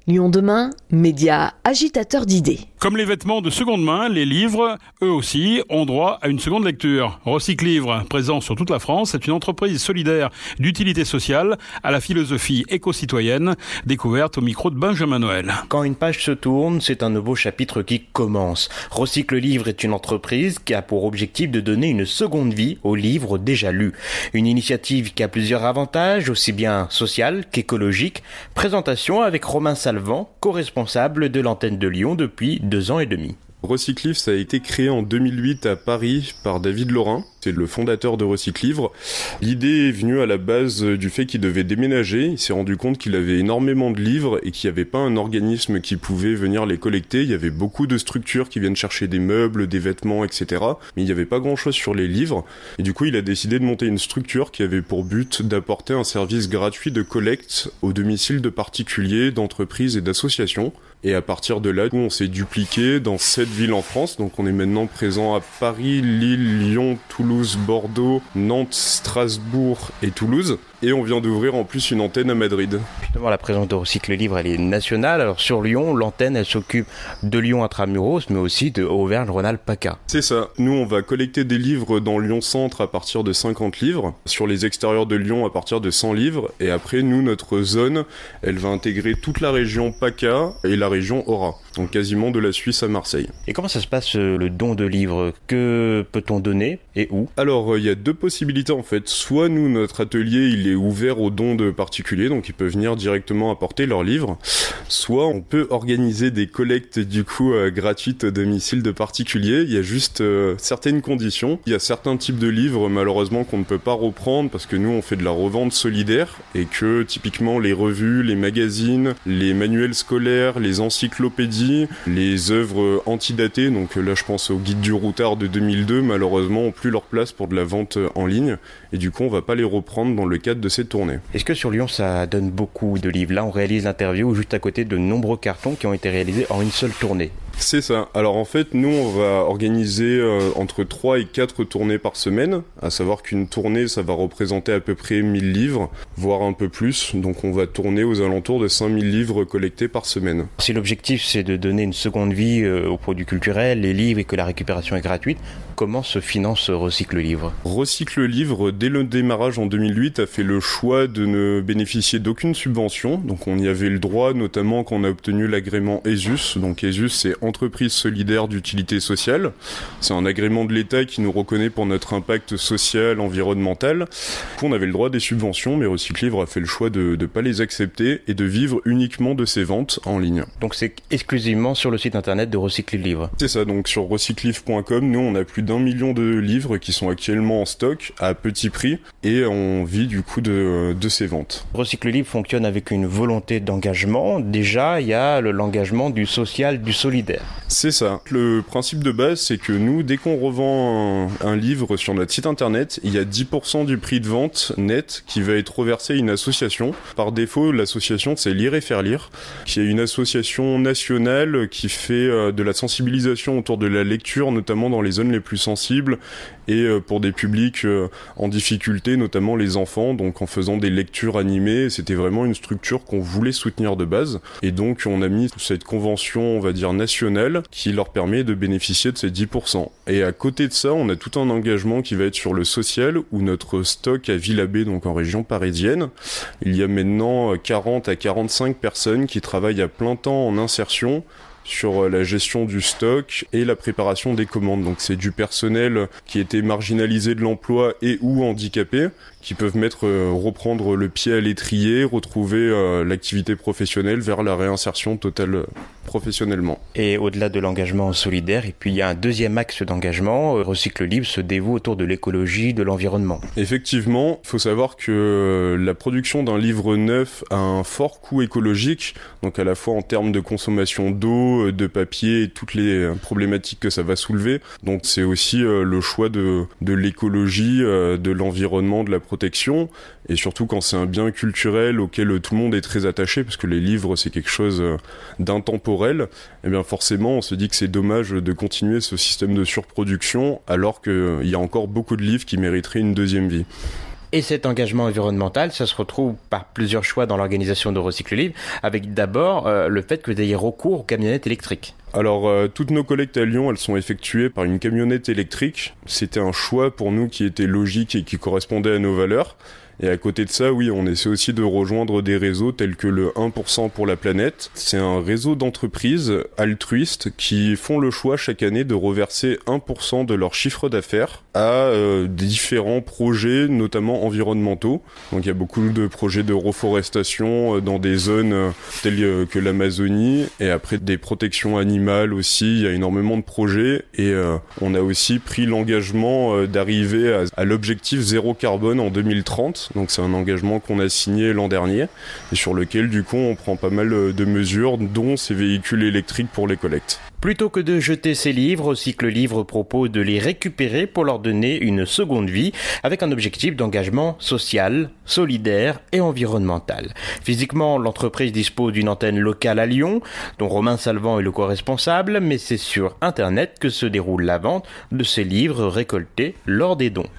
Lyon Demain, média agitateur d'idées. Comme les vêtements de seconde main, les livres, eux aussi, ont droit à une seconde lecture. Recyclivre, présent sur toute la France, est une entreprise solidaire d'utilité sociale à la philosophie éco-citoyenne, découverte au micro de Benjamin Noël. Quand une page se tourne, c'est un nouveau chapitre qui commence. Recyclivre est une entreprise qui a pour objectif de donner une seconde vie aux livres déjà lus. Une initiative qui a plusieurs avantages, aussi bien social qu'écologique. Présentation avec Romain Salvant, co-responsable de l'antenne de Lyon depuis 2 ans et demi. Recyclivre, ça a été créé en 2008 à Paris par David Laurin. C'est le fondateur de Recyclivre. L'idée est venue à la base du fait qu'il devait déménager. Il s'est rendu compte qu'il avait énormément de livres et qu'il n'y avait pas un organisme qui pouvait venir les collecter. Il y avait beaucoup de structures qui viennent chercher des meubles, des vêtements, etc. Mais il n'y avait pas grand-chose sur les livres. Et du coup, il a décidé de monter une structure qui avait pour but d'apporter un service gratuit de collecte au domicile de particuliers, d'entreprises et d'associations. Et à partir de là, on s'est dupliqué dans 7 villes en France. Donc on est maintenant présent à Paris, Lille, Lyon, Toulouse, Bordeaux, Nantes, Strasbourg et Toulouse. Et on vient d'ouvrir en plus une antenne à Madrid. Justement, la présence de Recyclivre, elle est nationale. Alors sur Lyon, l'antenne, elle s'occupe de Lyon Intramuros, mais aussi de Auvergne-Rhône-Alpes-PACA. C'est ça. Nous, on va collecter des livres dans Lyon Centre à partir de 50 livres, sur les extérieurs de Lyon à partir de 100 livres. Et après, nous, notre zone, elle va intégrer toute la région PACA et la région Aura. Donc quasiment de la Suisse à Marseille. Et comment ça se passe le don de livres? Que peut-on donner et où? Alors, il y a 2 possibilités en fait. Soit nous, notre atelier, il est ouvert aux dons de particuliers, donc ils peuvent venir directement apporter leurs livres. Soit on peut organiser des collectes du coup gratuites au domicile de particuliers. Il y a juste certaines conditions. Il y a certains types de livres malheureusement qu'on ne peut pas reprendre parce que nous on fait de la revente solidaire et que typiquement les revues, les magazines, les manuels scolaires, les encyclopédies, les œuvres antidatées, donc là je pense au guide du routard de 2002, malheureusement ont plus leur place pour de la vente en ligne et du coup on va pas les reprendre dans le cadre de ces tournées. Est-ce que sur Lyon ça donne beaucoup de livres? Là on réalise l'interview juste à côté de nombreux cartons qui ont été réalisés en une seule tournée. C'est ça. Alors en fait, nous, on va organiser entre 3 et 4 tournées par semaine, à savoir qu'une tournée, ça va représenter à peu près 1000 livres, voire un peu plus. Donc on va tourner aux alentours de 5000 livres collectés par semaine. Si l'objectif, c'est de donner une seconde vie aux produits culturels, les livres, et que la récupération est gratuite, comment se finance Recyclivre? Recyclivre, dès le démarrage en 2008, a fait le choix de ne bénéficier d'aucune subvention. Donc on y avait le droit, notamment quand on a obtenu l'agrément ESUS. Donc ESUS, c'est Entreprise solidaire d'utilité sociale. C'est un agrément de l'État qui nous reconnaît pour notre impact social, environnemental. On avait le droit des subventions, mais Recyclivre a fait le choix de ne pas les accepter et de vivre uniquement de ses ventes en ligne. Donc c'est exclusivement sur le site internet de Recyclivre? C'est ça, donc sur recyclivre.com, nous on a plus d'1 million de livres qui sont actuellement en stock à petit prix et on vit du coup de ces ventes. Recyclivre fonctionne avec une volonté d'engagement. Déjà, il y a l'engagement du social, du solidaire. C'est ça. Le principe de base, c'est que nous, dès qu'on revend un livre sur notre site internet, il y a 10% du prix de vente net qui va être reversé à une association. Par défaut, l'association, c'est Lire et Faire Lire, qui est une association nationale qui fait de la sensibilisation autour de la lecture, notamment dans les zones les plus sensibles et pour des publics en difficulté, notamment les enfants, donc en faisant des lectures animées. C'était vraiment une structure qu'on voulait soutenir de base. Et donc, on a mis cette convention, on va dire, nationale qui leur permet de bénéficier de ces 10%. Et à côté de ça, on a tout un engagement qui va être sur le social où notre stock à Villabé, donc en région parisienne, il y a maintenant 40 à 45 personnes qui travaillent à plein temps en insertion sur la gestion du stock et la préparation des commandes. Donc c'est du personnel qui était marginalisé de l'emploi et ou handicapé, qui peuvent reprendre le pied à l'étrier, retrouver l'activité professionnelle vers la réinsertion totale professionnellement. Et au-delà de l'engagement solidaire, et puis il y a un deuxième axe d'engagement, Recyclivre se dévoue autour de l'écologie, de l'environnement. Effectivement, il faut savoir que la production d'un livre neuf a un fort coût écologique, donc à la fois en termes de consommation d'eau, de papier et toutes les problématiques que ça va soulever. Donc c'est aussi le choix de l'écologie, de l'environnement, de la protection, et surtout quand c'est un bien culturel auquel tout le monde est très attaché, parce que les livres c'est quelque chose d'intemporel, et bien forcément on se dit que c'est dommage de continuer ce système de surproduction alors qu'il y a encore beaucoup de livres qui mériteraient une deuxième vie. Et cet engagement environnemental, ça se retrouve par plusieurs choix dans l'organisation de Recycle Livre, avec d'abord le fait que vous ayez recours aux camionnettes électriques. Alors, toutes nos collectes à Lyon, elles sont effectuées par une camionnette électrique. C'était un choix pour nous qui était logique et qui correspondait à nos valeurs. Et à côté de ça, oui, on essaie aussi de rejoindre des réseaux tels que le 1% pour la planète. C'est un réseau d'entreprises altruistes qui font le choix chaque année de reverser 1% de leur chiffre d'affaires à différents projets, notamment environnementaux. Donc il y a beaucoup de projets de reforestation dans des zones telles que l'Amazonie, et après des protections animales aussi. Il y a énormément de projets, et on a aussi pris l'engagement d'arriver à l'objectif zéro carbone en 2030. Donc c'est un engagement qu'on a signé l'an dernier et sur lequel du coup on prend pas mal de mesures, dont ces véhicules électriques pour les collectes. Plutôt que de jeter ces livres, Recycle Livre propose de les récupérer pour leur donner une seconde vie avec un objectif d'engagement social, solidaire et environnemental. Physiquement, l'entreprise dispose d'une antenne locale à Lyon, dont Romain Salvant est le co-responsable, mais c'est sur Internet que se déroule la vente de ces livres récoltés lors des dons.